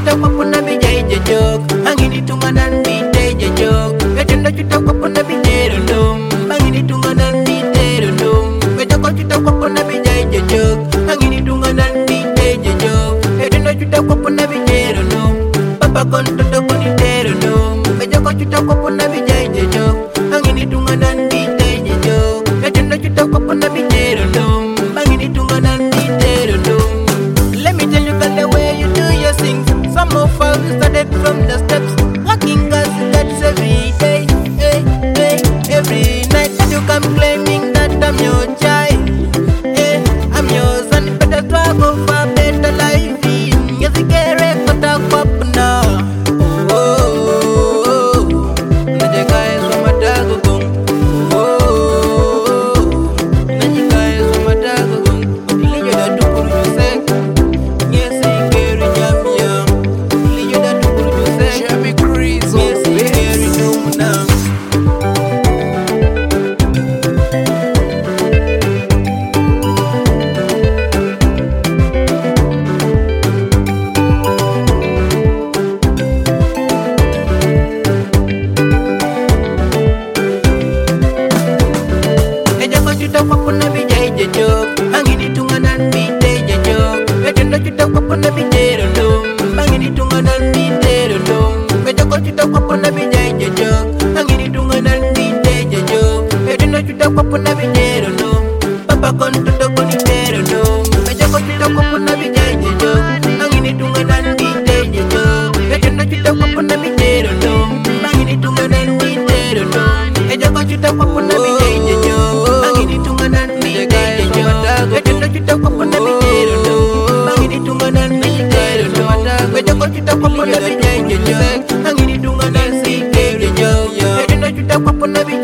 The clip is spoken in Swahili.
chuta kwa puna bijai jejok. Angini tunganan bite jejok. Ejenda chuta kwa puna bijero dum. Angini tunganan bite dum. Ejoko chuta kwa puna bijai jejok. Angini tunganan bite jejok. Ejenda chuta kwa puna bijero dum. Papa konto to kuni tero dum. Ejoko chuta kwa puna bijai jejok. Angini tunganan bite jejok. Ejenda chuta kwa puna bijero dum. Angini tunganan bite dum. Let me tell you girl the way you do your things. Some of us started from the steps. Walking us that's every day, hey, hey, every night. And you come claiming that I'm your child, hey, I'm yours and better struggle for a better life. Yes, you get it, but I'm up now. Oh, Najika is from a dagong. Oh, Najika is from a dagong. You don't do what you say. Yes, I get it, you don't do what you say. Jeremy Crease, Yes, I get it, you now. Ejako chuta kwa puna bijai jejok. Angini tunganan bite jejok. Ejenda chuta kwa puna bijero dum. Angini tunganan bite dum. Ejako chuta kwa puna bijai jejok. Angini tunganan bite jejok. Ejenda chuta kwa puna bijero dum. Papa konto to kuni tero dum. Ejako chuta kwa puna bijai jejok. Angini tunganan bite jejok. Ejenda chuta kwa puna bijero dum. Angini tunganan bite dum. Ejako chuta kwa puna bijai jejok. Angini tunganan bite jejok. Ejenda chuta kwa puna bijero dum. Angini tunganan bite dum. Ejako chuta kwa puna bijai jejok. Angini tunganan bite jejok. Ejenda chuta kwa puna bijero